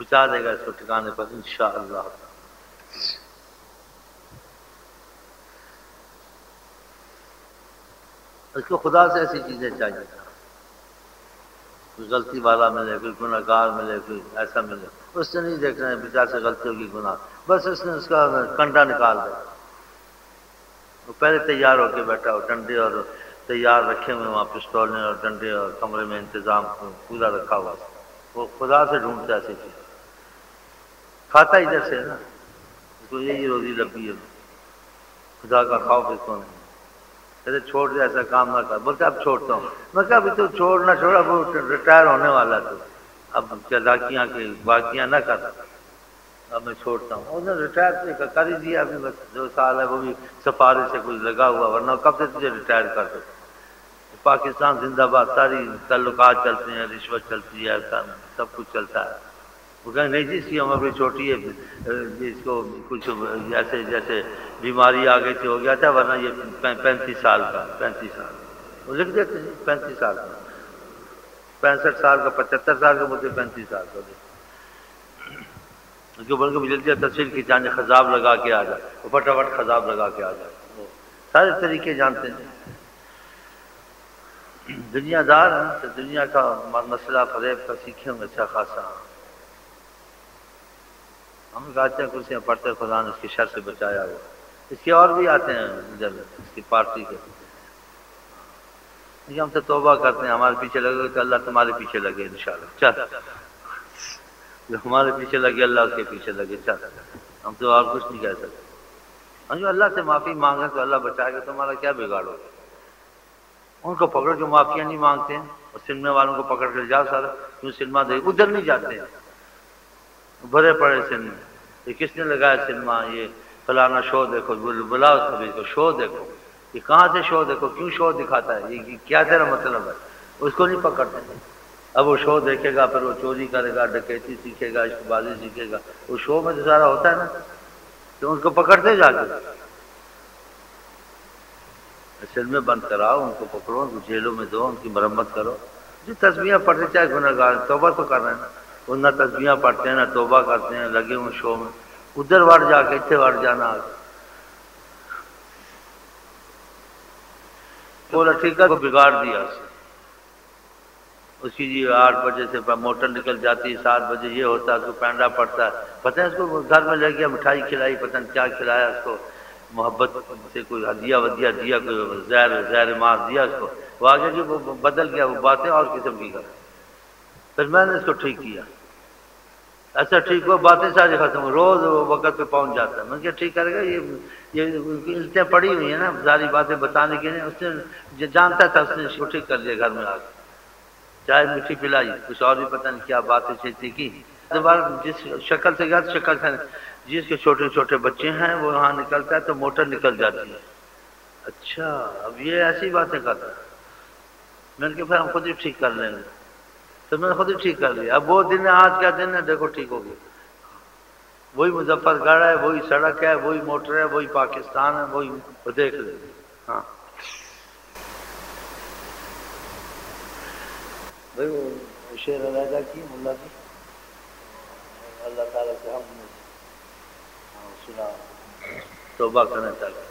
پہنچا دے گا اس کو ٹھکانے پر انشاءاللہ۔ اس کو خدا سے ایسی چیزیں چاہیے، کوئی غلطی والا ملے، کوئی گناہ گار ملے، کوئی ایسا ملے، اس سے نہیں دیکھ رہے ہیں بیچارے سے غلطی ہوگی گناہ، بس اس نے اس کا کنڈا نکال دیا۔ وہ پہلے تیار ہو کے بیٹھا ہو، ڈنڈے اور تیار رکھے ہوئے وہاں، پستولیں اور ڈنڈے اور کمرے میں انتظام پورا رکھا ہوا، وہ خدا سے ڈھونڈتا ایسی چیز، کھاتا ادھر سے ہے نا، اس کو یہی روزی لبی ہے، خدا کا خوف اس کو نہیں۔ کہتے چھوڑ دے ایسا کام نہ کر، بولتے اب چھوڑتا ہوں۔ میں کہا ابھی تو چھوڑنا چھوڑا، وہ ریٹائر ہونے والا تو اب چلاکیاں کی باقیاں نہ کر، اب میں چھوڑتا ہوں۔ انہوں نے ریٹائر کر ہی دیا، ابھی بس 2 سال ہے، وہ بھی سفارش سے کچھ لگا ہوا، ورنہ کب سے تجھے ریٹائر کر دو۔ پاکستان زندہ باد، ساری تعلقات چلتے ہیں، رشوت چلتی ہے، سب کچھ چلتا ہے۔ وہ کہیں نہیں جی اس کی عمر بھی چھوٹی ہے، اس کو کچھ ایسے جیسے بیماری آگے سے ہو گیا تھا، ورنہ یہ 35 سال کا، 35 سال وہ لکھ دیتے ہیں 35 سال کا، 65 سال کا، 75 سال کا، بولتے 35 سال کا۔ اس کو بول کے جلدی تصویر کھینچانے خضاب لگا کے آ جائے، وہ فٹافٹ خضاب لگا کے آ جائے، وہ سارے طریقے جانتے ہیں۔ دنیا دار ہیں تو دنیا کا مسئلہ فریب کا سیکھیں گے اچھا خاصا۔ ہم گاچہ کرسیاں پڑھتے خدا نے اس کی شر سے بچایا ہوا۔ اس کے اور بھی آتے ہیں ادھر اس کی پارٹی کے، ہم سے توبہ کرتے ہیں، ہمارے پیچھے لگے تو اللہ تمہارے پیچھے لگے انشاءاللہ، چل جو ہمارے پیچھے لگے اللہ اس کے پیچھے لگے، چل ہم تو اور کچھ نہیں کہہ سکتے۔ ہم جو اللہ سے معافی مانگیں تو اللہ بچائے گا، تمہارا کیا بگاڑو۔ ان کو پکڑو جو معافیاں نہیں مانگتے ہیں، اور سننے والوں کو پکڑ کر جاؤ سارا، کیوں سنما دے ادھر نہیں جاتے ہیں، بھرے پڑے سنما، یہ کس نے لگایا سنما، یہ فلانا شو دیکھو، بلاؤ سبھی کو شو دیکھو، یہ کہاں سے شو دیکھو، کیوں شو دکھاتا ہے، یہ کیا تیرا مطلب ہے، اس کو نہیں پکڑتے۔ اب وہ شو دیکھے گا، پھر وہ چوری کرے گا، ڈکیتی سیکھے گا، عشق بازی سیکھے گا، وہ شو میں تو سارا ہوتا ہے نا، تو ان کو پکڑتے جا کے اصل میں بند کراؤ، ان کو پکڑو، ان کو جیلوں میں دو، ان کی مرمت کرو۔ جو تسبیحاں پڑھتے چاہے گناہ گار، توبہ تو کر رہے ہیں نا، وہ نہ تسبیحاں پڑھتے ہیں نہ توبہ کرتے ہیں، لگے ہوئے شو میں، ادھر وڑ جا کے اتنے وڑ جانا۔ بولا ٹھیک ہے، وہ بگاڑ دیا اس کی، جی 8 بجے سے موٹر نکل جاتی ہے، 7 بجے یہ ہوتا ہے، اس کو پینڈا پڑتا ہے، پتہ ہے اس کو گھر میں لے گیا، مٹھائی کھلائی، پتہ نہیں کیا کھلایا اس کو، محبت سے کوئی ہدیہ ودیہ دیا، کوئی زہر مار دیا اس کو، وہ آگے جو وہ بدل گیا، وہ باتیں اور قسم کی کر۔ پھر میں نے اس کو ٹھیک کیا، ایسا ٹھیک ہو باتیں ساری ختم ہو، روز وہ وقت پہ پہنچ جاتا ہے۔ میں نے کہا ٹھیک کرے گا، یہ علتیں پڑی ہوئی ہیں نا ساری باتیں بتانے کے لیے، اس نے جانتا تھا، اس نے اس کو ٹھیک کر دیا گھر میں آ کے، چائے میٹھی پلائی، کچھ اور بھی پتہ نہیں کیا باتیں چیتی کی۔ دوبارہ جس شکل سے گیا شکل سے، جس کے چھوٹے چھوٹے بچے ہیں وہ وہاں نکلتا ہے تو موٹر نکل جاتی ہے۔ اچھا اب یہ ایسی باتیں کرتا ہے، میں نے کہا پھر ہم خود ہی ٹھیک کر لیں گے، تو میں نے خود ہی ٹھیک کر لیا۔ اب وہ دن ہے، آج کیا دن ہے دیکھو ٹھیک ہو گیا، وہی مظفر گڑھ ہے، وہی سڑک ہے، وہی موٹر ہے، وہی پاکستان ہے، وہی وہ دیکھ لیں گے۔ ہاں بھائی وہ شعر علیحدہ کی ملا جی، اللہ تعالیٰ سے ہم سنا، توبہ کرنا چاہیے۔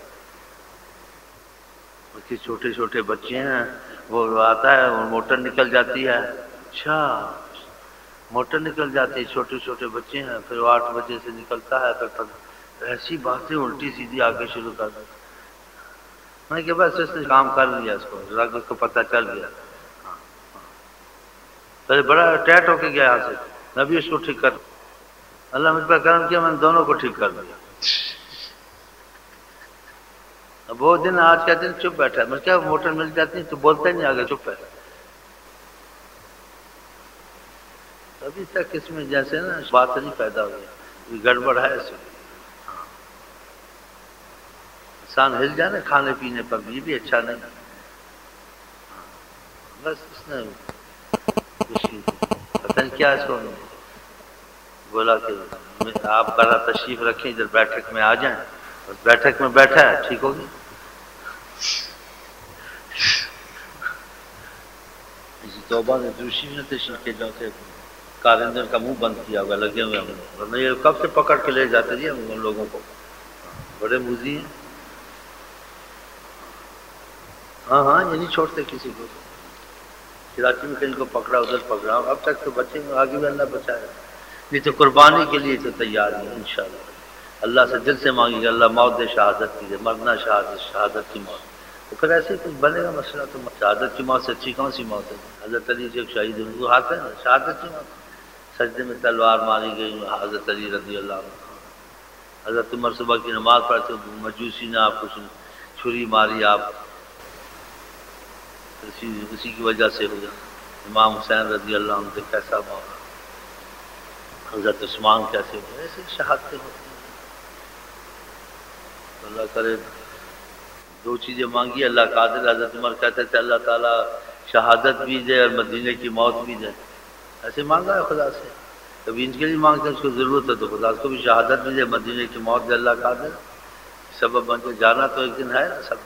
اس کے چھوٹے چھوٹے بچے ہیں، وہ آتا ہے اور موٹر نکل جاتی ہے۔ اچھا موٹر نکل جاتی ہے، چھوٹے چھوٹے بچے ہیں، پھر وہ 8 بجے سے نکلتا ہے، پھر ایسی باتیں الٹی سیدھی آگے شروع کر دی۔ میں نے کہا بس اس نے کام کر لیا، اس کو ذرا اس کو پتہ چل گیا، پہلے بڑا ٹیٹ ہو کے گیا یہاں سے، میں بھی اس کو ٹھیک کر، اللہ مجھ پر کرم کیا، میں نے دونوں کو ٹھیک کر دیا۔ اب وہ دن آج کا دن چپ بیٹھا ہے، میں کیا موٹر مل جاتی ہے تو بولتا ہی نہیں، آگے چپ ہے۔ ابھی تک اس میں جیسے نا بات نہیں پیدا ہوئی، گڑبڑ ہے اس میں۔ انسان ہل جائے نا کھانے پینے پر بھی، یہ بھی اچھا نہیں، بس اس نے پتہ نہیں کیا اس کو بولا کہ آپ ذرا تشریف رکھیں، ادھر بیٹھک میں آ جائیں، بس بیٹھک میں بیٹھا ہے، ٹھیک ہوگی۔ توبہ نے دوسری میں تشریف کے جاتے کارندے کا منہ بند کیا ہوا لگے ہوئے ہم، ورنہ یہ کب سے پکڑ کے لے جاتے جی ہم ان لوگوں کو، بڑے موذی ہیں۔ ہاں ہاں، یہ نہیں چھوڑتے کسی کو، کراچی میں کہیں کو پکڑا ادھر پکڑا، اب تک تو بچے آگے بھی اللہ بچائے، نہیں تو قربانی کے لیے تو تیار ہیں انشاءاللہ۔ اللہ سے دل سے مانگی گا اللہ موت دے شہادت کی دے، مرنا شہادت، شہادت کی موت، تو پھر ایسے ہی کچھ بنے گا مسئلہ۔ تو شہادت کی موت سے اچھی کون سی موت ہے؟ حضرت علی سے ایک شہید ان کو ہاتھ ہے نا شہادت کی موت، سجدے میں تلوار ماری گئی حضرت علی رضی اللہ عنہ۔ حضرت عمر صبح کی نماز پڑھتے مجوسی نے آپ کو چھری ماری، آپ اسی کی وجہ سے ہو گیا۔ امام حسین رضی اللہ عنہ سے کیسا معاملہ، حضرت عثمان کیسے ہوئے، ایسے شہادتیں ہوتی ہیں۔ تو اللہ کرے، دو چیزیں مانگی اللہ قادر۔ حضرت عمر کہتے تھے اللہ تعالیٰ شہادت بھی دے اور مدینے کی موت بھی دے، ایسے مانگا ہے خدا سے۔ کبھی ان کے لیے مانگتے ہیں اس کو ضرورت ہے تو خدا اس کو بھی شہادت بھی دے، مدینے کی موت دے اللہ قادر، سبب بن کے جانا تو ایک دن ہے نا سب۔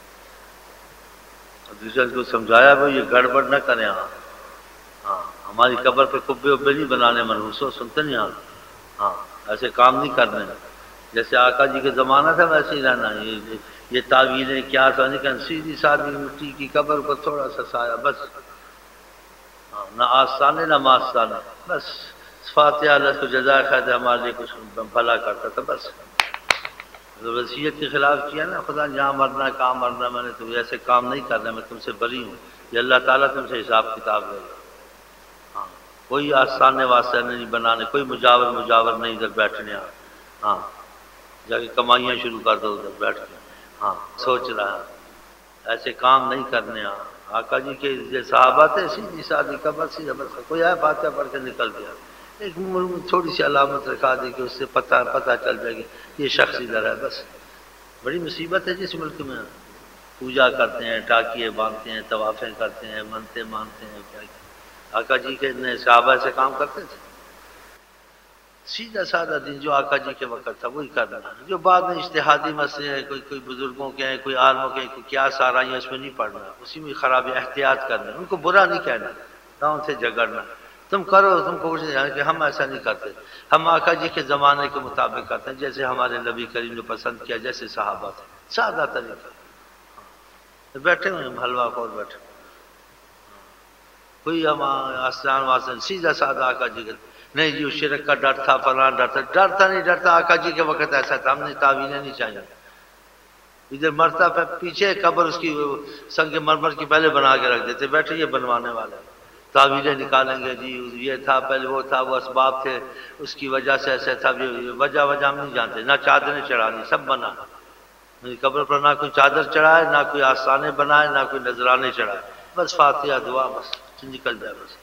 دوسرے کو سمجھایا بھائی یہ گڑبڑ نہ کریں، ہاں ہماری قبر پہ کبے وبے نہیں بنانے، منحوسوں سنتے نہیں، ہاں ایسے کام نہیں کرنے، جیسے آقا جی کے زمانہ تھا ویسے ہی رہنا۔ یہ تعویلیں کیا سا نہیں کرنا، سیدھی سادھی مٹی کی قبر کو تھوڑا سا سایہ بس، ہاں نہ آستانے نہ ماستانے، بس فاتحہ اللہ کو جزائے خیر ہمارے لیے کچھ بھلا کرتا تھا بس۔ وصیت کے خلاف کیا نا خدا، جہاں مرنا ہے کہاں مرنا، میں نے تو ایسے کام نہیں کرنا، میں تم سے بری ہوں، یہ اللہ تعالیٰ تم سے حساب کتاب لے گا۔ ہاں کوئی آسانے واسطے نہیں بنانے، کوئی مجاور نہیں ادھر بیٹھنے، ہاں جا کے کمائیاں شروع کر دو ادھر بیٹھ کے، ہاں سوچ رہا ہے ایسے کام نہیں کرنے۔ آقا جی کے جو صحابہ تھے سیدھی سادھی قبر سی بس، کوئی آئے فاتحہ پڑھ کے نکل گیا، ایک تھوڑی سی علامت رکھا دی کہ اس سے پتہ چل جائے گی یہ شخص ادھر ہے بس۔ بڑی مصیبت ہے جس ملک میں پوجا کرتے ہیں، ٹاکیے باندھتے ہیں، طوافیں کرتے ہیں، منتیں مانتے ہیں، کیا کیا۔ آقا جی کے صحابہ سے کام کرتے تھے، سیدھا سادہ دین جو آقا جی کے وقت تھا وہی کرنا، جو بعد میں اجتہادی مسئلے ہیں، کوئی بزرگوں کے ہیں، کوئی عالموں کے ہیں، کوئی کیا سارائیاں، اس میں نہیں پڑھنا، اسی میں خراب احتیاط کرنا، ان کو برا نہیں کہنا، نہ ان سے جھگڑنا، تم کرو، تم کو کہ ہم ایسا نہیں کرتے، ہم آقا جی کے زمانے کے مطابق کرتے ہیں جیسے ہمارے نبی کریم نے پسند کیا، جیسے صحابہ تھے، سادہ طریقہ۔ بیٹھے ہوئے ہم حلوہ خور بیٹھے، کوئی ہم آستان واسطے سیدھا سادہ آقا جی کے نہیں جی، شرک کا ڈر تھا، فلاں ڈرتا نہیں ڈرتا، آقا جی کے وقت ایسا تھا، ہم نے تعویلیں نہیں چاہیے۔ ادھر مرتا پہ پیچھے قبر اس کی سنگ مرمر کی پہلے بنا کے رکھ دیتے، بیٹھے یہ بنوانے والے تعویلیں نکالیں گے جی، یہ تھا پہلے، وہ تھا، وہ اسباب تھے، اس کی وجہ سے ایسا تھا، وجہ ہم نہیں جانتے، نہ چادریں چڑھانی، سب بنا، قبر پر نہ کوئی چادر چڑھائے، نہ کوئی آستانے بنائے، نہ کوئی نذرانے چڑھائے، بس فاتحہ دعا بس نکل جائے بس،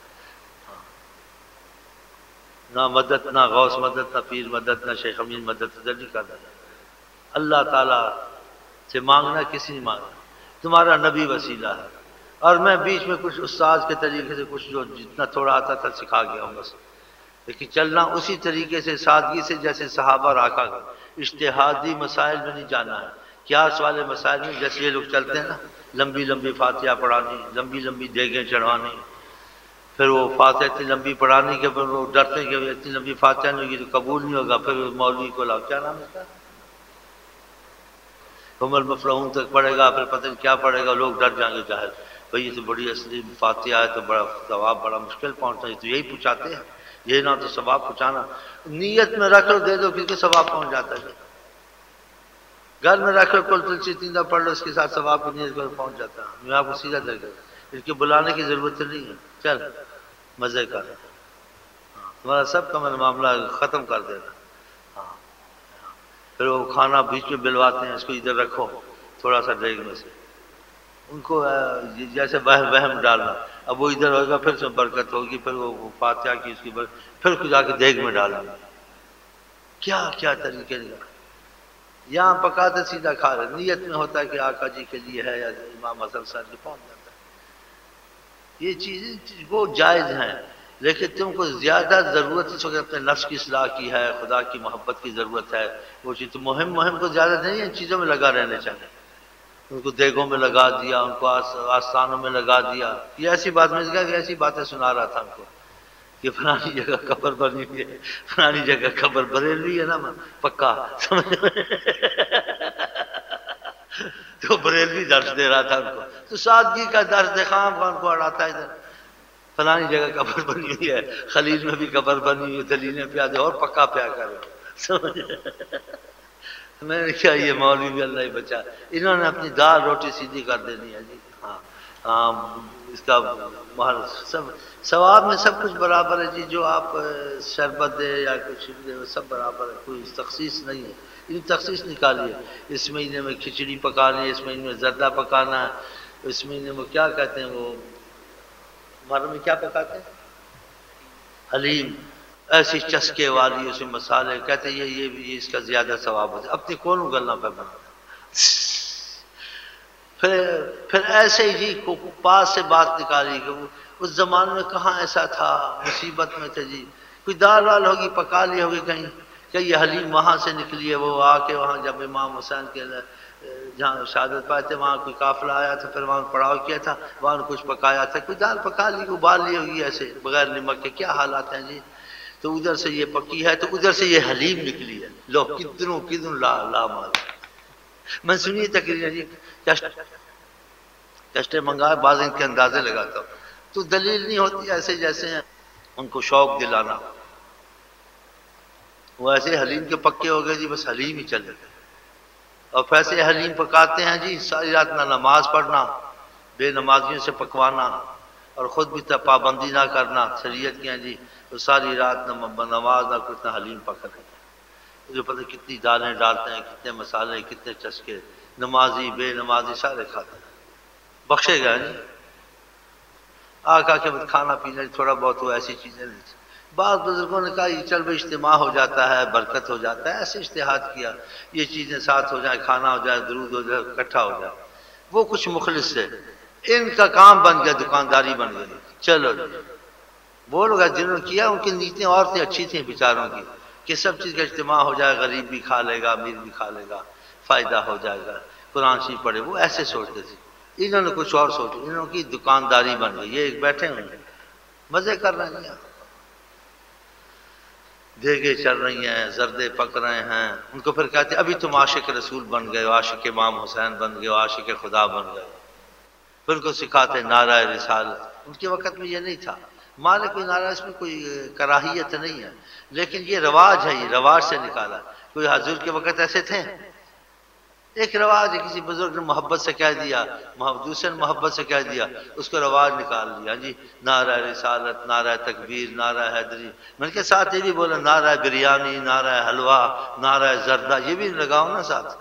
نہ مدد، نہ غوث مدد، نہ پیر مدد، نہ شیخ امین مدد، ادھر نہیں کرنا۔ اللہ تعالیٰ سے مانگنا کسی نہیں مانگنا، تمہارا نبی وسیلہ ہے، اور میں بیچ میں کچھ استاد کے طریقے سے کچھ جو جتنا تھوڑا آتا تھا سکھا گیا ہوں بس، لیکن چلنا اسی طریقے سے سادگی سے جیسے صحابہ اور آقا کا، اجتہادی مسائل میں نہیں جانا ہے، قیاس والے مسائل میں جیسے یہ لوگ چلتے ہیں نا، لمبی لمبی فاتحہ پڑھانی، لمبی لمبی دیگیں چڑھوانی، پھر وہ فاتحہ اتنی لمبی پڑھانی کہ پھر وہ ڈرتے کہ اتنی لمبی فاتحہ نہیں ہوگی تو قبول نہیں ہوگا، پھر مولوی کو لاؤ، کیا نام ہے اس کا، عمر مفلحون تک پڑھے گا، پھر پتہ نہیں کیا پڑھے گا، لوگ ڈر جائیں گے ظاہر، بھئی یہ تو بڑی اصلی فاتحہ ہے تو بڑا ثواب بڑا مشکل پہنچتا ہے، تو یہی پہنچاتے ہیں، یہ نہ تو ثواب پہنچانا، نیت میں رکھ لو دے دو کسی کو ثواب پہنچ جاتا ہے، گھر میں رکھ لو کل تلسی تیندا پڑھ لو، اس کے ساتھ ثواب کی نیت کو پہنچ جاتا ہے، میں آپ کو سیدھا دے گا، اس کے بلانے کی ضرورت نہیں ہے، چل مزے کر، تمہارا سب کا میں معاملہ ختم کر دینا۔ ہاں پھر وہ کھانا بیچ میں بلواتے ہیں، اس کو ادھر رکھو تھوڑا سا دیگ میں سے، ان کو جیسے وہم ڈالنا، اب وہ ادھر ہوگا پھر سے برکت ہوگی، پھر وہ فاتحہ کی اس کی پھر کو جا کے دیگ میں ڈالنا، کیا کیا طریقے نہیں، یہاں پکاتے سیدھا کھا رہے، نیت میں ہوتا ہے کہ آقا جی کے لیے ہے یا امام حسن صاحب کے پہنچ جاتا ہے، یہ چیزیں وہ جائز ہیں، لیکن تم کو زیادہ ضرورت اس وقت اپنے نفس کی اصلاح کی ہے، خدا کی محبت کی ضرورت ہے، وہ چیز تو مہم کو زیادہ نہیں، ان چیزوں میں لگا رہنے چاہیے، ان کو دیگوں میں لگا دیا، ان کو آستانوں میں لگا دیا، یہ ایسی بات میں کہ ایسی باتیں سنا رہا تھا ان کو، کہ فلانی جگہ قبر بنی ہوئی ہے، فلانی جگہ قبر بریلوی ہے نا پکا، سمجھ میں؟ تو بریلوی درس دے رہا تھا ان کو، تو سادگی کا درس دے خام خان کو اڑاتا ہے ادھر، فلانی جگہ قبر بنی ہوئی ہے، خلیل میں بھی قبر بنی ہوئی ہے، دلیلیں پیا دے اور پکا پیا کرو، سمجھ؟ میں نے کیا یہ مولوی بھی اللہ ہی بچا، انہوں نے اپنی دال روٹی سیدھی کر دینی ہے جی، ہاں ہاں اس کا سب ثواب میں سب کچھ برابر ہے جی، جو آپ شربت دے یا کچھ دے وہ سب برابر ہے، کوئی تخصیص نہیں ہے، یہ تخصیص نکالی ہے، اس مہینے میں کھچڑی پکانی ہے، اس مہینے میں زردہ پکانا ہے، اس مہینے میں کیا کہتے ہیں وہ محرم میں کیا پکاتے ہیں، حلیم، ایسی چسکے والی اس میں مسالے، کہتے ہیں یہ اس کا زیادہ ثواب ہوتا ہے، اپنی کون گلنا پہ بنا، پھر ایسے ہی پاس سے بات نکالی کہ اس زمانے میں کہاں ایسا تھا، مصیبت میں تھے جی، کوئی دال وال ہوگی پکا لی ہوگی کہیں کہ یہ حلیم وہاں سے نکلی ہے، وہ آ کے وہاں جب امام حسین کے جہاں شہادت پائے تھے وہاں کوئی قافلہ آیا تھا، پھر وہاں پڑاؤ کیا تھا، وہاں کچھ پکایا تھا، کوئی دال پکا لی ابال لی ہوگی ایسے بغیر نمک کے، کیا حالات ہیں جی، تو ادھر سے یہ پکی ہے تو ادھر سے یہ حلیم نکلی ہے، لو کدنوں لا مال، میں سنیے تقریر جی کشتے منگائے بعض ان کے اندازے لگاتا ہوں، تو دلیل نہیں ہوتی ایسے جیسے ہیں ان کو شوق دلانا، وہ ایسے حلیم کے پکے ہو گئے جی، بس حلیم ہی چلے گئے، اور پیسے حلیم پکاتے ہیں جی، ساری رات نہ نماز پڑھنا، بے نمازیوں سے پکوانا، اور خود بھی پابندی نہ کرنا شریعت کی ہیں جی، تو ساری رات نہ نماز نہ کچھ نہ حلیم پکا رہے ہیں، جو پتہ کتنی دالیں ڈالتے ہیں، کتنے مسالے، کتنے چسکے، نمازی بے نمازی سارے کھاتے ہیں، بخشے گئے نہیں، آ کے کھانا پینا تھوڑا بہت وہ ایسی چیزیں نہیں تھی، بعض بزرگوں نے کہا یہ چل بھائی اجتماع ہو جاتا ہے، برکت ہو جاتا ہے، ایسے اجتہاد کیا، یہ چیزیں ساتھ ہو جائیں، کھانا ہو جائے، درود ہو جائے، اکٹھا ہو جائے، وہ کچھ مخلص سے ان کا کام بن گیا، دکانداری بن گئی، چلو وہ لوگ جنہوں نے کیا ان کی نیتیں اور تھیں، اچھی تھیں بیچاروں کی، کہ سب چیز کا اجتماع ہو جائے، غریب بھی کھا لے گا، امیر بھی کھا لے گا، فائدہ ہو جائے گا، قرآن شریف پڑھے، وہ ایسے سوچتے تھے، انہوں نے کچھ اور سوچا، انہوں کی دکانداری بن گئی، یہ ایک بیٹھے ہوئے مزے کر رہے ہیں، دیگے چل رہی ہیں، زردے پک رہے ہیں، ان کو پھر کہتے ابھی تم عاشق رسول بن گئے ہو، عاشق امام حسین بن گئے ہو، عاشق خدا بن گئے ہو، پھر ان کو سکھاتے نعرہ رسالت، ان کے وقت میں یہ نہیں تھا، مالے کوئی نعرہ، اس میں کوئی کراہیت نہیں ہے، لیکن یہ رواج ہے، یہ رواج سے نکالا، کوئی حضور کے وقت ایسے تھے، ایک رواج ہے، کسی بزرگ نے محبت سے کہہ دیا، دوسرے نے محبت سے کہہ دیا، اس کو رواج نکال دیا جی، نعرہ رسالت، نعرہ تکبیر، نعرہ حیدری، میں کے ساتھ یہ بھی بولا نعرہ بریانی، نعرہ حلوہ، نعرہ زردہ، یہ بھی لگاؤ نا ساتھ،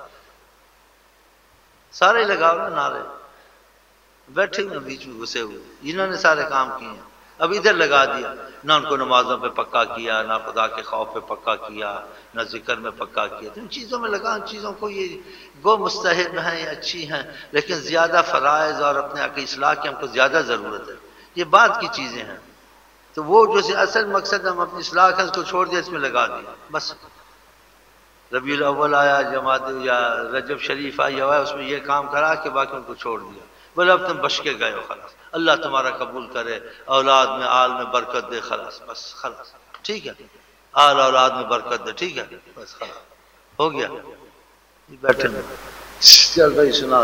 سارے لگاؤ نا نعرے، بیٹھے ہوئے بیچ میں گھسے ہوئے، انہوں نے سارے کام کیے ہیں، اب ادھر لگا دیا، نہ ان کو نمازوں پہ پکا کیا، نہ خدا کے خوف پہ پکا کیا، نہ ذکر میں پکا کیا، تو ان چیزوں میں لگا، ان چیزوں کو یہ گو مستحب ہیں، یہ اچھی ہیں، لیکن زیادہ فرائض اور اپنے کی اصلاح کی ہم کو زیادہ ضرورت ہے، یہ بعد کی چیزیں ہیں، تو وہ جو اصل مقصد ہم اپنی اصلاح کا اس کو چھوڑ دیا، اس میں لگا دیا، بس ربیع الاول آیا، جماعت یا رجب شریف آئی ہوا ہے، اس میں یہ کام کرا کہ باقی ان کو چھوڑ دیا، بولے اب تم بچ کے گئے ہو، خلاص اللہ تمہارا قبول کرے، اولاد میں آل میں برکت دے، خلاص بس خلاص، ٹھیک ہے، آل اولاد میں برکت دے، ٹھیک ہے، بس خلاص ہو گیا، بیٹھے میں چل بھائی سنا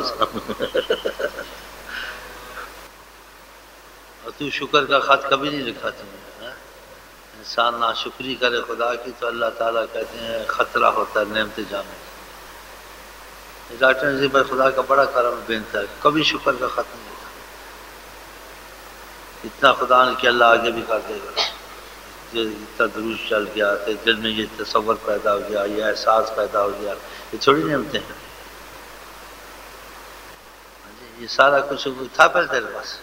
اور تو شکر کا خط کبھی نہیں لکھا تم نے، انسان ناشکری کرے خدا کی تو اللہ تعالیٰ کہتے ہیں خطرہ ہوتا ہے نعمت جانے، ڈاکٹر نظیر بھائی خدا کا بڑا کرم بینتا ہے، کبھی شکر کا خط نہیں لکھا، اتنا خدا نے کہ اللہ آگے بھی کر دے گا، اتنا دروج چل گیا، دل میں یہ تصور پیدا ہو گیا، یہ احساس پیدا ہو گیا، یہ تھوڑی نعمتیں ہیں، یہ سارا کچھ تھا پہلے تیرے پاس،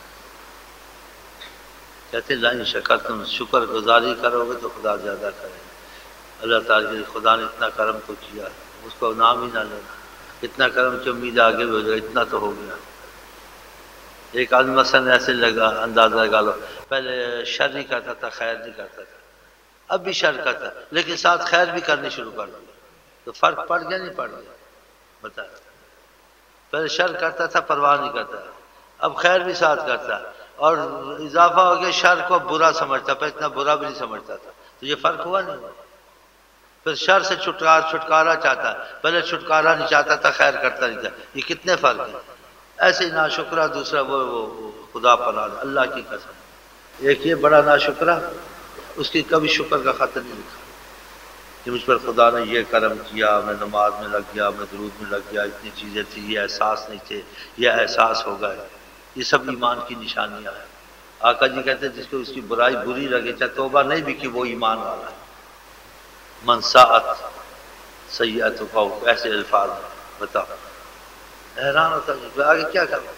کہتے لائن شکر تم شکر گزاری کرو گے تو خدا زیادہ کرے گا، اللہ تعالیٰ کے خدا نے اتنا کرم تو کیا، اس کو نام ہی نہ لینا، اتنا کرم کی امید آگے بھی ہو جائے، اتنا تو ہو گیا، ایک آدمی مثلا ایسے لگا اندازہ لگا لو، پہلے شر نہیں کرتا تھا، خیر نہیں کرتا تھا، اب بھی شر کرتا لیکن ساتھ خیر بھی کرنی شروع کر دیا، تو فرق پڑ گیا نہیں پڑ گیا، بتا، پہلے شر کرتا تھا پرواہ نہیں کرتا، اب خیر بھی ساتھ کرتا ہے، اور اضافہ ہو گیا شر کو برا سمجھتا، پھر اتنا برا بھی نہیں سمجھتا تھا، تو یہ فرق ہوا نہیں؟ پھر شر سے چھٹکارا چاہتا، پہلے چھٹکارا نہیں چاہتا تھا، خیر کرتا نہیں تھا، یہ کتنے فرق ہیں؟ ایسے ہی ناشکرا دوسرا وہ خدا پناہ اللہ کی قسم، ایک یہ بڑا ناشکرا، اس کی کبھی شکر کا خط نہیں لکھا کہ مجھ پر خدا نے یہ کرم کیا، میں نماز میں لگ گیا، میں درود میں لگ گیا، اتنی چیزیں تھیں، یہ احساس نہیں تھے، یہ احساس ہو گئے، یہ سب ایمان کی نشانیاں ہیں۔ آقا جی کہتے ہیں جس کو اس کی برائی بری لگے چاہے توبہ نہیں بھی کی، وہ ایمان والا ہے۔ من ساعت سیئت کو ایسے الفاظ بتاؤ، حیران ہوتا ہے آگے کیا کروں؟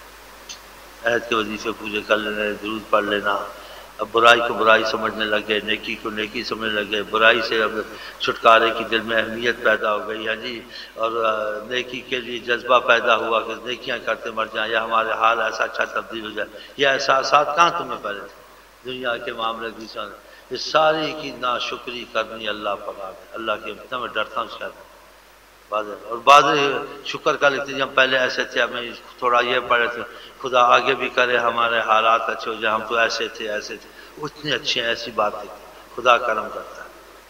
عہد کے وظیفے پوجے کر لینا، درود پڑھ لینا، اب برائی کو برائی سمجھنے لگے، نیکی کو نیکی سمجھنے لگے، برائی سے اب چھٹکارے کی دل میں اہمیت پیدا ہو گئی ہے جی، اور نیکی کے لیے جذبہ پیدا ہوا کہ نیکیاں کرتے مر جائیں یا ہمارے حال ایسا اچھا تبدیل ہو جائے۔ یہ احساسات کہاں تمہیں پہلے تھے؟ دنیا کے معاملے کی اس ساری کی ناشکری کرنی اللہ پر آ گئی، اللہ کے اتنا میں ڈرتا ہوں اس کا اور بعض شکر کا لکھتے ہیں ہم پہلے ایسے تھے، ہمیں تھوڑا یہ پڑے تھے، خدا آگے بھی کرے ہمارے حالات اچھے ہو جائے، ہم تو ایسے تھے ایسے تھے، اتنے اچھے ایسی باتیں خدا کرم کرتا ہے،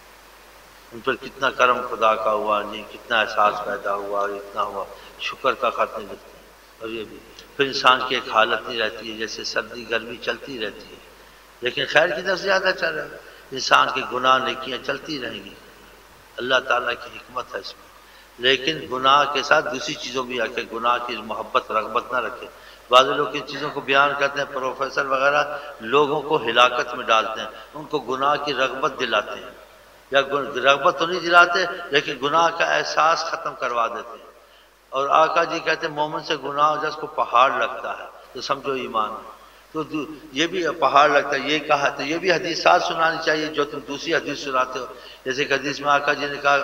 ان پر کتنا کرم خدا کا ہوا نہیں، کتنا احساس پیدا ہوا، اتنا ہوا، شکر کا خط نہیں لکھتے۔ اور یہ بھی پھر انسان کی ایک حالت نہیں رہتی ہے، جیسے سردی گرمی چلتی رہتی ہے لیکن خیر کی طرف زیادہ چل رہا ہے، انسان کے گناہ نیکیاں چلتی رہیں گی، اللہ تعالیٰ کی حکمت ہے اس میں، لیکن گناہ کے ساتھ دوسری چیزوں بھی رکھے، گناہ کی محبت رغبت نہ رکھے۔ بعض لوگ ان چیزوں کو بیان کرتے ہیں، پروفیسر وغیرہ لوگوں کو ہلاکت میں ڈالتے ہیں، ان کو گناہ کی رغبت دلاتے ہیں، یا رغبت تو نہیں دلاتے لیکن گناہ کا احساس ختم کروا دیتے ہیں۔ اور آقا جی کہتے ہیں مومن سے گناہ ہو جائے اس کو پہاڑ لگتا ہے تو سمجھو ایمان ہے، تو یہ بھی پہاڑ لگتا ہے، یہ کہا تو یہ بھی حدیث ساتھ سنانی چاہیے جو تم دوسری حدیث سناتے ہو، جیسے کہ حدیث میں آقا جی نے کہا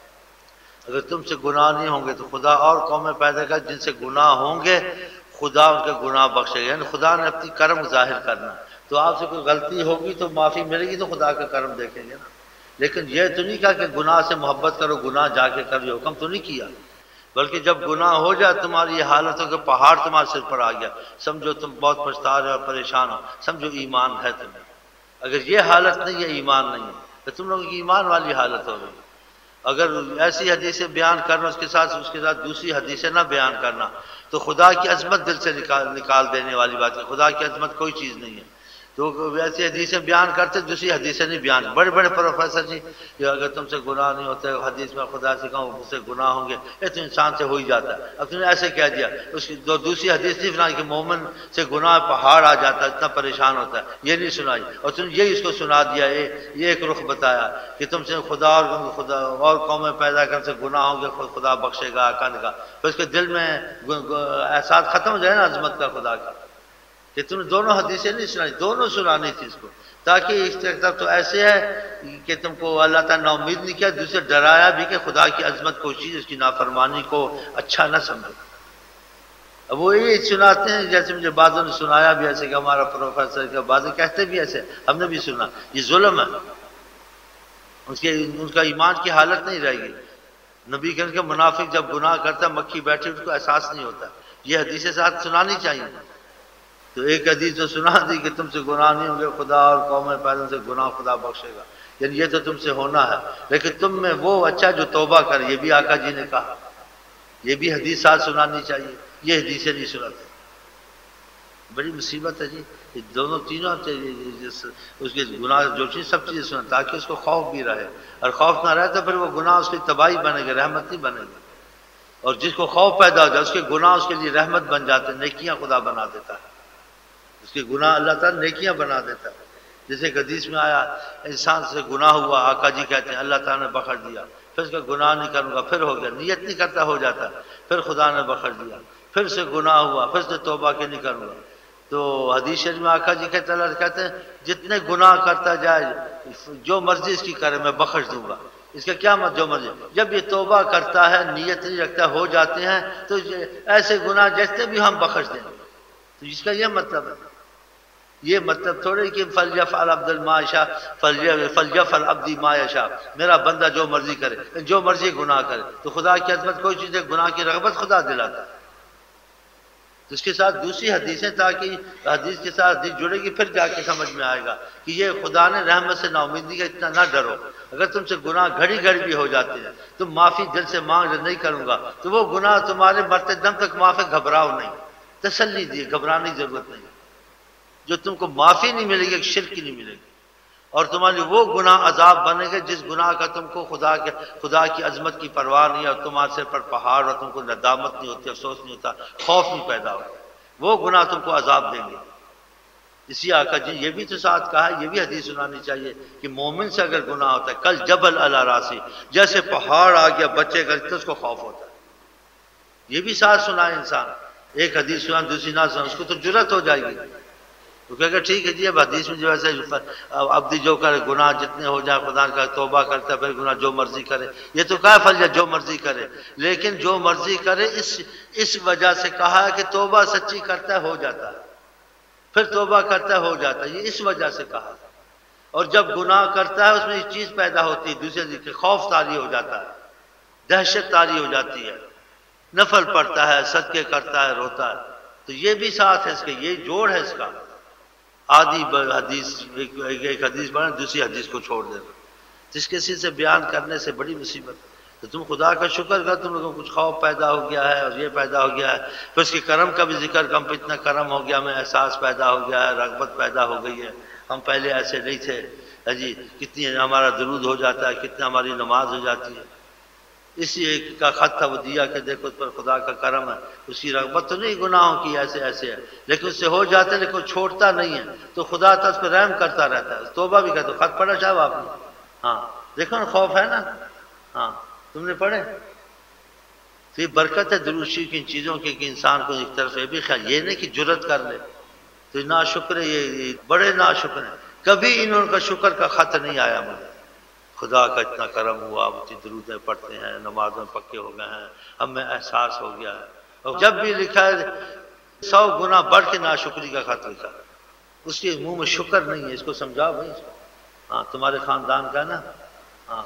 اگر تم سے گناہ نہیں ہوں گے تو خدا اور قومیں پیدا کر جن سے گناہ ہوں گے خدا ان کے گناہ بخشے گا، یعنی خدا نے اپنی کرم ظاہر کرنا، تو آپ سے کوئی غلطی ہوگی تو معافی ملے گی تو خدا کا کرم دیکھیں گے نا، لیکن یہ تو نہیں کہا کہ گناہ سے محبت کرو، گناہ جا کے کر، یہ حکم تو نہیں کیا، بلکہ جب گناہ ہو جائے تمہاری یہ حالت ہو کہ پہاڑ تمہارے سر پر آ گیا، سمجھو تم بہت پچھتا رہے ہو اور پریشان ہو، سمجھو ایمان ہے تمہیں، اگر یہ حالت نہیں ہے ایمان نہیں ہے تو تم لوگوں کی ایمان والی حالت ہو گئی۔ اگر ایسی حدیثیں بیان کرنا اس کے ساتھ دوسری حدیثیں نہ بیان کرنا تو خدا کی عظمت دل سے نکال دینے والی بات ہے، خدا کی عظمت کوئی چیز نہیں ہے، تو ایسی حدیثیں بیان کرتے دوسری حدیثیں نہیں بیان، بڑے بڑے پروفیسر جی کہ اگر تم سے گناہ نہیں ہوتے حدیث میں خدا سے کہوں مجھ سے گناہ ہوں گے، یہ تو انسان سے ہو ہی جاتا ہے، اب تم نے ایسے کہہ دیا، اس کی دوسری حدیث نہیں سنائی کہ مومن سے گناہ پہاڑ آ جاتا ہے اتنا پریشان ہوتا ہے، یہ نہیں سنائی، اور تم یہی اس کو سنا دیا، یہ ایک رخ بتایا کہ تم سے خدا اور قومیں پیدا کرنے سے گناہ ہوں گے خدا بخشے گا کن کا، تو اس کے دل میں احساس ختم ہو جائے نا عظمت کا خدا کا، کہ تم نے دونوں حدیثیں نہیں سنائی، دونوں سنانی تھی اس کو، تاکہ اس طرف تو ایسے ہے کہ تم کو اللہ تعالیٰ نے امید نہیں کیا، دوسرے ڈرایا بھی کہ خدا کی عظمت کو چیز اس کی نافرمانی کو اچھا نہ سمجھو۔ اب وہ یہ سناتے ہیں جیسے مجھے بعضوں نے سنایا بھی ایسے کہ ہمارا پروفیسر کا، بعض کہتے بھی ایسے، ہم نے بھی سنا، یہ ظلم ہے، ان کا ایمان کی حالت نہیں رہے گی۔ نبی کے منافق جب گناہ کرتا ہے مکھی بیٹھی اس کو احساس نہیں ہوتا، یہ حدیث ساتھ سنانی چاہیے، تو ایک حدیث تو سنا دی کہ تم سے گناہ نہیں ہوں گے خدا اور قومیں پیدا سے گناہ خدا بخشے گا، یعنی یہ تو تم سے ہونا ہے، لیکن تم میں وہ اچھا جو توبہ کرے، یہ بھی آقا جی نے کہا، یہ بھی حدیث ساتھ سنانی چاہیے، یہ حدیثیں نہیں سناتے، بڑی مصیبت ہے جی، دونوں تینوں اس کے گناہ جو چیز سب چیزیں سنا تاکہ اس کو خوف بھی رہے، اور خوف نہ رہے تو پھر وہ گناہ اس کی تباہی بنے گا، رحمت نہیں بنے گا، اور جس کو خوف پیدا ہو جائے اس کے گناہ اس کے لیے رحمت بن جاتے ہیں، نیکیاں خدا بنا دیتا ہے، اس کے گناہ اللہ تعالیٰ نیکیاں بنا دیتا ہے، جیسے حدیث میں آیا انسان سے گناہ ہوا، آقا جی کہتے ہیں اللہ تعالیٰ نے بخش دیا، پھر اس کا گناہ نہیں کروں گا، پھر ہو گیا، نیت نہیں کرتا ہو جاتا، پھر خدا نے بخش دیا، پھر سے گناہ ہوا، پھر سے توبہ کے نہیں کروں گا، تو حدیث شریف میں آقا جی کہتے ہیں جتنے گناہ کرتا جائے جو مرضی اس کی کرے میں بخش دوں گا، اس کا کیا مت جو مرضی، جب یہ توبہ کرتا ہے نیت نہیں رکھتا ہو جاتے ہیں تو ایسے گناہ جیسے بھی ہم بخش دیں گے، تو اس کا یہ مطلب ہے، یہ مطلب تھوڑے کہ فلیفعل عبد ما یشاء فلیفعل عبدی ما یشاء، میرا بندہ جو مرضی کرے جو مرضی گناہ کرے، تو خدا کی عظمت کوئی چیز ہے، گناہ کی رغبت خدا دلاتا ہے، تو اس کے ساتھ دوسری حدیثیں، تاکہ حدیث کے ساتھ حدیث جڑے گی، پھر جا کے سمجھ میں آئے گا کہ یہ خدا نے رحمت سے نا امیدی کا اتنا نہ ڈرو. اگر تم سے گناہ گھڑی گھڑی بھی ہو جاتے ہیں، تم معافی دل سے مانگ رہے نہیں کروں گا، تو وہ گناہ تمہارے مرتے دم تک معاف ہے، گھبراؤ نہیں، تسلی دی، گھبرانے کی ضرورت نہیں. جو تم کو معافی نہیں ملے گی، ایک شرک کی نہیں ملے گی، اور تمہارے وہ گناہ عذاب بنے گے جس گناہ کا تم کو خدا کی عظمت کی پرواہ نہیں ہے، اور تمہارے سر پر پہاڑ، اور تم کو ندامت نہیں ہوتی، افسوس نہیں ہوتا، خوف نہیں پیدا ہوتا، وہ گناہ تم کو عذاب دیں گے. اسی آقا جی یہ بھی تو ساتھ کہا ہے، یہ بھی حدیث سنانی چاہیے کہ مومن سے اگر گناہ ہوتا ہے، کل جبل علی راسی، جیسے پہاڑ آ گیا بچے کا تو اس کو خوف ہوتا ہے. یہ بھی ساتھ سنا ہے انسان، ایک حدیث سنا دوسری نہ سنا، اس کو تو جرت ہو جائے گی. تو کہے گا ٹھیک ہے جی، اب حدیث میں جو ایسے عبدی جو کرے گناہ جتنے ہو جائیں خدا کا توبہ کرتا ہے، پھر گناہ جو مرضی کرے، یہ تو کہا فل جو مرضی کرے، لیکن جو مرضی کرے اس وجہ سے کہا ہے کہ توبہ سچی کرتا ہے ہو جاتا ہے، پھر توبہ کرتا ہے ہو جاتا ہے، یہ اس وجہ سے کہا. اور جب گناہ کرتا ہے اس میں ایک چیز پیدا ہوتی ہے دوسرے دن، خوف طاری ہو جاتا ہے، دہشت طاری ہو جاتی ہے، نفل پڑتا ہے، صدقے کرتا ہے، روتا ہے. تو یہ بھی ساتھ ہے اس کے، یہ جوڑ ہے اس کا. آدھی حدیث ایک حدیث پڑھیں دوسری حدیث کو چھوڑ دینا، جس کسی سے بیان کرنے سے بڑی مصیبت. تو تم خدا کا شکر کر، تم لوگوں کو کچھ خوف پیدا ہو گیا ہے اور یہ پیدا ہو گیا ہے، پھر اس کے کرم کا بھی ذکر، ہم پہ اتنا کرم ہو گیا، ہمیں احساس پیدا ہو گیا ہے، رغبت پیدا ہو گئی ہے، ہم پہلے ایسے نہیں تھے. جی کتنی ہمارا درود ہو جاتا ہے، کتنا ہماری نماز ہو جاتی ہے. اسی ایک کا خط تھا وہ دیا کہ دیکھو اس پر خدا کا کرم ہے، اس کی رغبت تو نہیں گناہوں کی ایسے ایسے ہے، لیکن اس سے ہو جاتے لیکن چھوڑتا نہیں ہے، تو خدا تو اس پہ رحم کرتا رہتا ہے. توبہ بھی کہتے، خط پڑھا صاحب آپ نے؟ ہاں دیکھو نا، خوف ہے نا. ہاں تم نے پڑھے؟ تو یہ برکت ہے درود شریف کی ان چیزوں کی کہ انسان کو ایک طرف یہ بھی خیال، یہ نہیں کہ جرت کر لے. تو ناشکر یہ بڑے ناشکر ہیں، کبھی انہوں کا شکر کا خط نہیں آیا مجھے. خدا کا اتنا کرم ہوا، اتنی درودیں پڑھتے ہیں، نمازوں پکے ہو گئے ہیں، ہمیں احساس ہو گیا ہے. اور جب بھی لکھا ہے 100 گنا بڑھ کے ناشکری کا خط لکھا، اس کے منہ میں شکر نہیں ہے. اس کو سمجھاؤ بھائی. ہاں تمہارے خاندان کا نا. ہاں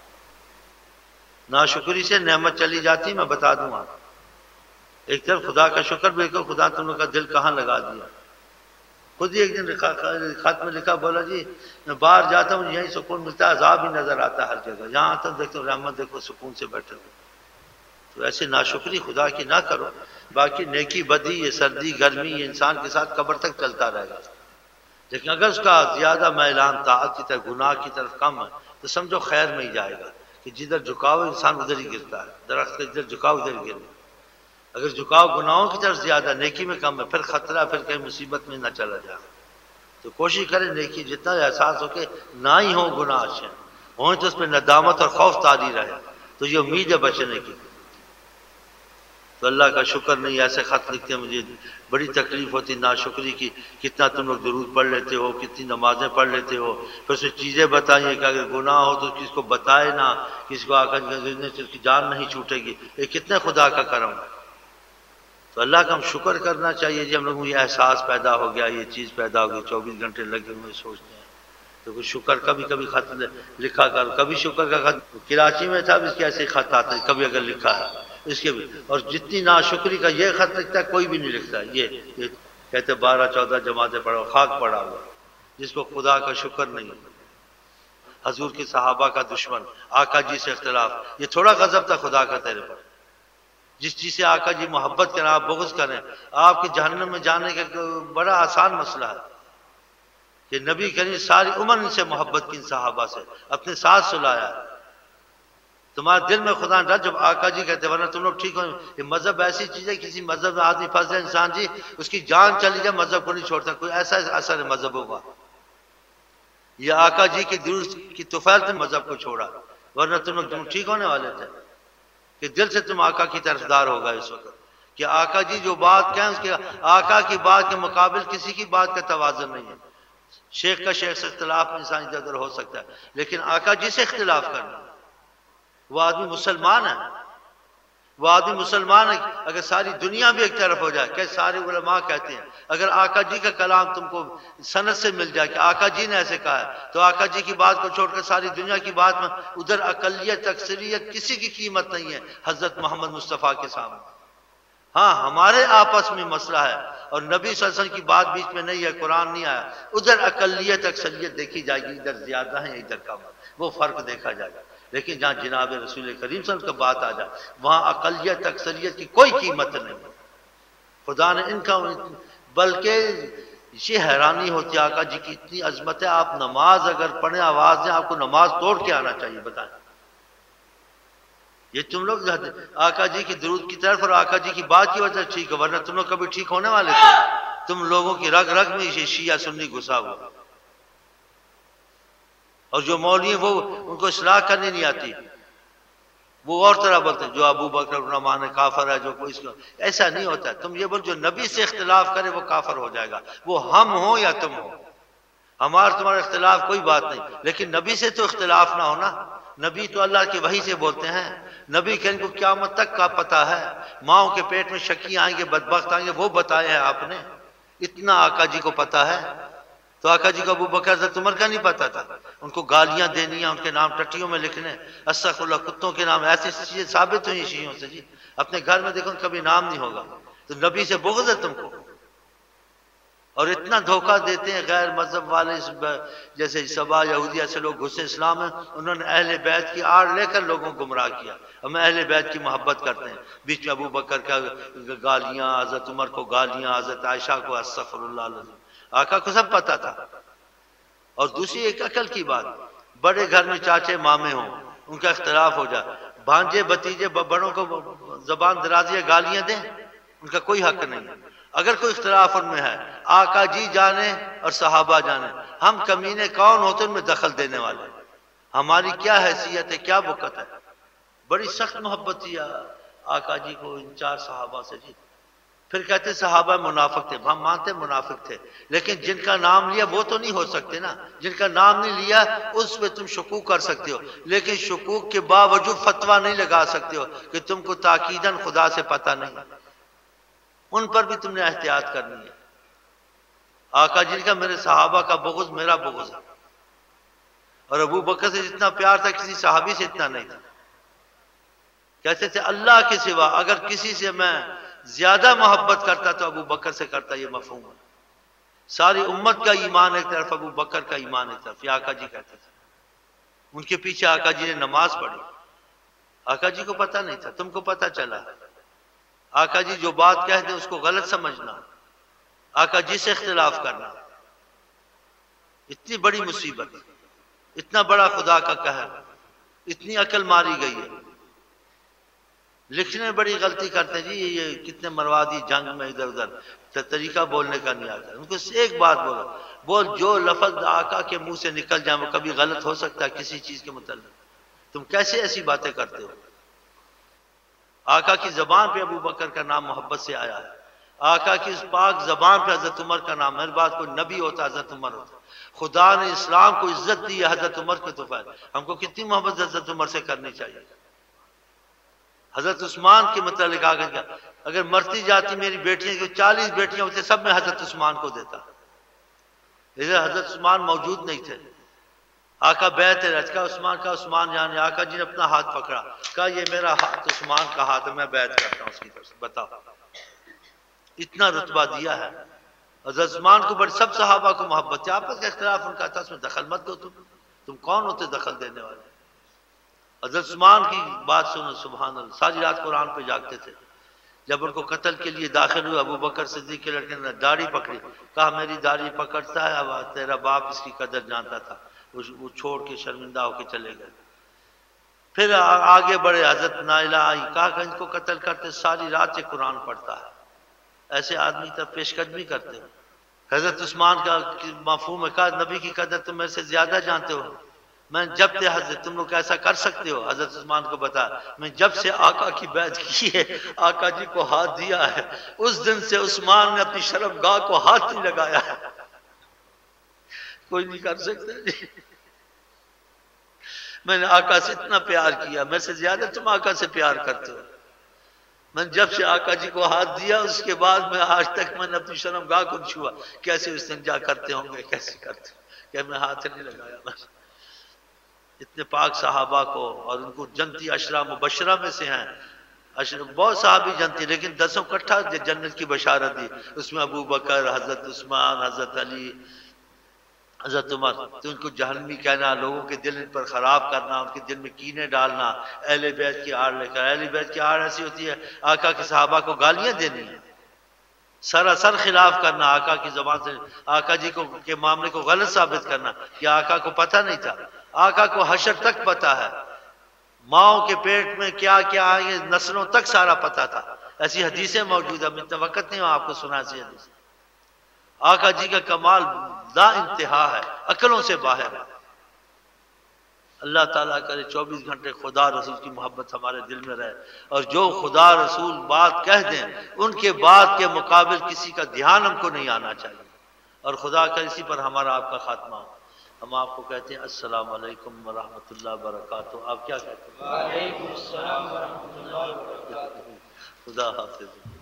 ناشکری سے نعمت چلی جاتی، میں بتا دوں آپ. ایک طرف خدا کا شکر بھی کرو، خدا تم لوگ کا دل کہاں لگا دیا. خود ہی ایک دن خط میں لکھا، بولا جی میں باہر جاتا ہوں یہیں سکون ملتا ہے، عذاب ہی نظر آتا ہے ہر جگہ، یہاں آتا ہوں دیکھتا ہوں رحمت، دیکھو سکون سے بیٹھے ہو. تو ایسے ناشکری خدا کی نہ کرو. باقی نیکی بدی، یہ سردی گرمی، یہ انسان کے ساتھ قبر تک چلتا رہے گا. لیکن اگر اس کا زیادہ میلان طاعت کی طرف، گناہ کی طرف کم ہے، تو سمجھو خیر میں ہی جائے گا. کہ جدھر جھکاؤ انسان ادھر ہی گرتا ہے، درخت کا جدھر جھکاؤ ادھر گر. اگر جھکاؤ گناہوں کی طرف زیادہ، نیکی میں کم ہے، پھر خطرہ، پھر کہیں مصیبت میں نہ چلا جائے. تو کوشش کریں نیکی جتنا احساس ہو کہ نہ ہی ہو گناہ اچھے ہوں، تو اس پہ ندامت اور خوف طاری رہے، تو یہ امید ہے بچنے کی. تو اللہ کا شکر نہیں، ایسے خط لکھتے ہیں مجھے بڑی تکلیف ہوتی ناشکری کی. کتنا تم لوگ درود پڑھ لیتے ہو، کتنی نمازیں پڑھ لیتے ہو، پھر اسے چیزیں بتائیے کہ اگر گناہ ہو تو کس کو بتائے نہ، کس کو آ کر اس کی جان نہیں چھوٹے گی. یہ کتنے خدا کا کرم ہے. تو اللہ کا ہم شکر کرنا چاہیے جی، ہم لوگوں کو یہ احساس پیدا ہو گیا، یہ چیز پیدا ہو گئی، 24 گھنٹے لگے ہوئے سوچتے ہیں. تو کچھ شکر کبھی کبھی خط لکھا کر، کبھی شکر کا خط کراچی میں تھا، اس کے ایسے خط آتے ہیں کبھی اگر لکھا ہے اس کے بھی. اور جتنی ناشکری کا یہ خط لکھتا ہے کوئی بھی نہیں لکھتا. یہ کہتے 12-14 جماعتیں پڑھو، خاک پڑا ہوا جس کو خدا کا شکر نہیں. حضور کے صحابہ کا دشمن، آقا جی سے اختلاف، یہ تھوڑا غضب تھا خدا کا تیرے پر. جس چیز سے آقا جی محبت کریں، آپ بغض کریں، آپ کے جہنم میں جانے کا بڑا آسان مسئلہ ہے. کہ نبی کریم ساری عمر ان سے محبت کی، صحابہ سے اپنے ساتھ سلایا. تمہارے دل میں خدا نہ جب آقا جی کہتے، ورنہ تم لوگ ٹھیک ہو. یہ مذہب ایسی چیز ہے، کسی مذہب میں آدمی پھنس جائے انسان جی، اس کی جان چلی جائے مذہب کو نہیں چھوڑتا. کوئی ایسا اثر مذہب ہوگا؟ یہ آقا جی کی درود کی طفیل نے مذہب کو چھوڑا، ورنہ تم ٹھیک ہونے والے تھے. کہ دل سے تم آقا کی طرفدار ہوگا اس وقت، کہ آقا جی جو بات کہیں اس کے آقا کی بات کے مقابل کسی کی بات کا توازن نہیں ہے. شیخ کا شیخ سے اختلاف انسان ادھر ادھر ہو سکتا ہے، لیکن آقا جی سے اختلاف کرنا، وہ آدمی مسلمان ہے. وہ آدمی مسلمان ہے. اگر ساری دنیا بھی ایک طرف ہو جائے، کہ سارے علماء کہتے ہیں اگر آقا جی کا کلام تم کو سند سے مل جائے کہ آقا جی نے ایسے کہا ہے، تو آقا جی کی بات کو چھوڑ کر ساری دنیا کی بات میں ادھر اقلیت اکثریت کسی کی قیمت نہیں ہے حضرت محمد مصطفیٰ کے سامنے. ہاں ہمارے آپس میں مسئلہ ہے، اور نبی صلی اللہ علیہ وسلم کی بات بیچ میں نہیں ہے، قرآن نہیں آیا، ادھر اقلیت اکثریت دیکھی جائے گی، ادھر زیادہ ہیں ادھر کم ہے، وہ فرق دیکھا جائے گا۔ لیکن جہاں جناب رسول کریم صلی اللہ علیہ وسلم کا بات آ جائے وہاں اقلیت اکثریت کی کوئی قیمت نہیں۔ خدا نے ان کا، بلکہ یہ حیرانی ہوتی ہے آقا جی کی اتنی عظمت ہے، آپ نماز اگر پڑھیں آواز دیں آپ کو نماز توڑ کے آنا چاہیے، بتائیں یہ تم لوگ آقا جی کی درود کی طرف اور آقا جی کی بات کی وجہ سے ٹھیک ہے، ورنہ تم لوگ کبھی ٹھیک ہونے والے تھے؟ تم لوگوں کی رگ رگ میں یہ شیعہ سنی گھسا ہوا، اور جو مولوی ہیں وہ ان کو اصلاح کرنی نہیں آتی، وہ اور طرح بولتے ہیں جو ابو بکر نہ مانے کافر ہے، جو کوئی اس کا ایسا نہیں ہوتا ہے۔ تم یہ بول جو نبی سے اختلاف کرے وہ کافر ہو جائے گا، وہ ہم ہوں یا تم ہو، ہمارا تمہارا اختلاف کوئی بات نہیں، لیکن نبی سے تو اختلاف نہ ہونا۔ نبی تو اللہ کی وحی سے بولتے ہیں، نبی کہ ان کو قیامت تک کا پتہ ہے، ماؤں کے پیٹ میں شقی آئیں گے بدبخت آئیں گے، وہ بتائے ہیں آپ نے، اتنا آقا جی کو پتہ ہے۔ تو آقا جی کو ابو بکر حضرت عمر کا نہیں پتا تھا؟ ان کو گالیاں دینی ہیں، ان کے نام ٹٹیوں میں لکھنے، استغفر اللہ، کتوں کے نام، ایسی چیزیں ثابت ہوئی شیعوں سے جی۔ اپنے گھر میں دیکھو کبھی نام نہیں ہوگا، تو نبی سے بغض ہے تم کو، اور اتنا دھوکہ دیتے ہیں غیر مذہب والے، جیسے سبا یہودیہ سے لوگ گھسے اسلام میں، انہوں نے اہل بیت کی آڑ لے کر لوگوں کو گمراہ کیا۔ ہم اہل بیت کی محبت کرتے ہیں، بیچ میں ابو بکر کا گالیاں، حضرت عمر کو گالیاں، حضرت عائشہ کو استغفر اللہ العظیم، آقا کو سب پتا تھا۔ اور دوسری ایک عقل کی بات، بڑے گھر میں چاچے مامے ہوں، ان کا اختلاف ہو جائے، بھانجے بتیجے بڑوں کو زبان درازی گالیاں دیں، ان کا کوئی حق نہیں ہے۔ اگر کوئی اختلاف ان میں ہے، آقا جی جانے اور صحابہ جانے، ہم کمینے کون ہوتے ان میں دخل دینے والے؟ ہماری کیا حیثیت ہے، کیا وقت ہے؟ بڑی سخت محبت تھی آقا جی کو ان چار صحابہ سے جی۔ پھر کہتے صحابہ منافق تھے، ہم مانتے منافق تھے، لیکن جن کا نام لیا وہ تو نہیں ہو سکتے نا، جن کا نام نہیں لیا اس پہ تم شکوک کر سکتے ہو، لیکن شکوک کے باوجود فتویٰ نہیں لگا سکتے ہو کہ تم کو تاکیداً خدا سے پتہ نہیں، ان پر بھی تم نے احتیاط کرنی ہے۔ آقا جی کا میرے صحابہ کا بغض میرا بغض ہے، اور ابو بکر سے جتنا پیار تھا کسی صحابی سے اتنا نہیں تھا۔ کہتے تھے اللہ کے سوا اگر کسی سے میں زیادہ محبت کرتا تو ابو بکر سے کرتا، یہ مفہوم ہے۔ ساری امت کا ایمان ایک طرف، ابو بکر کا ایمان ایک طرف، یہ آقا جی کہتے تھے۔ ان کے پیچھے آقا جی نے نماز پڑھی، آقا جی کو پتہ نہیں تھا، تم کو پتہ چلا۔ آقا جی جو بات کہتے ہیں اس کو غلط سمجھنا، آقا جی سے اختلاف کرنا، اتنی بڑی مصیبت، اتنا بڑا خدا کا قہر، اتنی عقل ماری گئی ہے۔ لکھنے میں بڑی غلطی کرتے ہیں جی، یہ کتنے مروا دی جنگ میں ادھر ادھر، طریقہ بولنے کا نہیں آتا۔ ان کو ایک بات بول جو لفظ آقا کے منہ سے نکل جائے وہ کبھی غلط ہو سکتا ہے کسی چیز کے متعلق؟ تم کیسے ایسی باتیں کرتے ہو؟ آقا کی زبان پہ ابو بکر کا نام محبت سے آیا ہے، آقا کی اس پاک زبان پہ حضرت عمر کا نام، میرے بات کوئی نبی ہوتا حضرت عمر ہوتا۔ خدا نے اسلام کو عزت دی ہے حضرت عمر کے طور پر، ہم کو کتنی محبت حضرت عمر سے کرنی چاہیے۔ حضرت عثمان کے متعلق آگے کیا، اگر مرتی جاتی میری بیٹیاں جو 40 بیٹیاں ہوتے سب میں حضرت عثمان کو دیتا، لیکن حضرت عثمان موجود نہیں تھے۔ آقا بیعت رج کا عثمان کا، عثمان جانے، آقا جی نے اپنا ہاتھ پکڑا، کہا یہ میرا ہاتھ عثمان کا ہاتھ ہے، میں بیعت کرتا ہوں اس کی طرف سے، بتاؤ اتنا رتبہ دیا ہے۔ حضرت عثمان کو بڑی، سب صحابہ کو محبت تھی، آپس کا اختلاف ان کا تھا، اس میں دخل مت دو، تم کون ہوتے دخل دینے والے؟ حضرت عثمان کی بات سنو، سبحان اللہ، ساری رات قرآن پہ جاگتے تھے۔ جب ان کو قتل کے لیے داخل ہوئے، ابو بکر صدیق کے لڑکے نے داڑھی پکڑی، کہا میری داڑھی پکڑتا ہے، اب تیرا باپ اس کی قدر جانتا تھا، وہ چھوڑ کے شرمندہ ہو کے چلے گئے۔ پھر آگے بڑھے، حضرت نائلہ آئی، کہا کہ ان کو قتل کرتے، ساری رات یہ قرآن پڑھتا ہے، ایسے آدمی تب پیش قدمی کرتے ہو۔ حضرت عثمان کا مفہوم ہے، کہا نبی کی قدر تم میرے سے زیادہ جانتے ہو، میں جب سے حضرت تم لوگ ایسا کر سکتے ہو؟ حضرت عثمان کو بتا، میں جب سے آقا کی بیعت کی ہے، آقا جی کو ہاتھ دیا ہے، اس دن سے عثمان نے اپنی شرف گاہ کو ہاتھ نہیں لگایا ہے۔ کوئی نہیں کر سکتا جی، میں نے آقا سے اتنا پیار کیا، میرے سے زیادہ تم آقا سے پیار کرتے ہو۔ میں جب سے آقا جی کو ہاتھ دیا اس کے بعد میں آج تک میں نے اپنی شرم گاہ کو چھوا، کیسے استنجا کرتے ہوں گے، کیسے کرتے ہوں، کہ میں ہاتھ نہیں لگایا بس۔ اتنے پاک صحابہ کو، اور ان کو جنتی عشرہ مبشرہ میں سے ہیں، بہت صحابی جنتی، لیکن 10 اکٹھا جنت کی بشارت دی، اس میں ابو بکر، حضرت عثمان، حضرت علی، حضرت عمر، تو ان کو جہنمی کہنا، لوگوں کے دل ان پر خراب کرنا، ان کے دل میں کینے ڈالنا، اہل بیت کی آڑ لے کر۔ اہل بیت کی آڑ ایسی ہوتی ہے آقا کے صحابہ کو گالیاں دینی ہیں، سراسر خلاف کرنا آقا کی زبان سے، آقا جی کو کے معاملے کو غلط ثابت کرنا کہ آقا کو پتہ نہیں تھا۔ آقا کو حشر تک پتہ ہے، ماؤں کے پیٹ میں کیا کیا آئے نسلوں تک سارا پتہ تھا۔ ایسی حدیثیں موجود ہیں، اتنا وقت نہیں ہو آپ کو سنا سی حدیث۔ آقا جی کا کمال لا انتہا ہے، عقلوں سے باہر ہے۔ اللہ تعالیٰ کرے 24 گھنٹے خدا رسول کی محبت ہمارے دل میں رہے، اور جو خدا رسول بات کہہ دیں ان کے بات کے مقابل کسی کا دھیان ہم کو نہیں آنا چاہیے، اور خدا کا اسی پر ہمارا آپ کا خاتمہ ہو۔ ہم آپ کو کہتے ہیں السلام علیکم ورحمۃ اللہ وبرکاتہ۔ آپ کیا کہتے ہیں؟ وعلیکم السلام ورحمۃ اللہ وبرکاتہ۔ خدا حافظ۔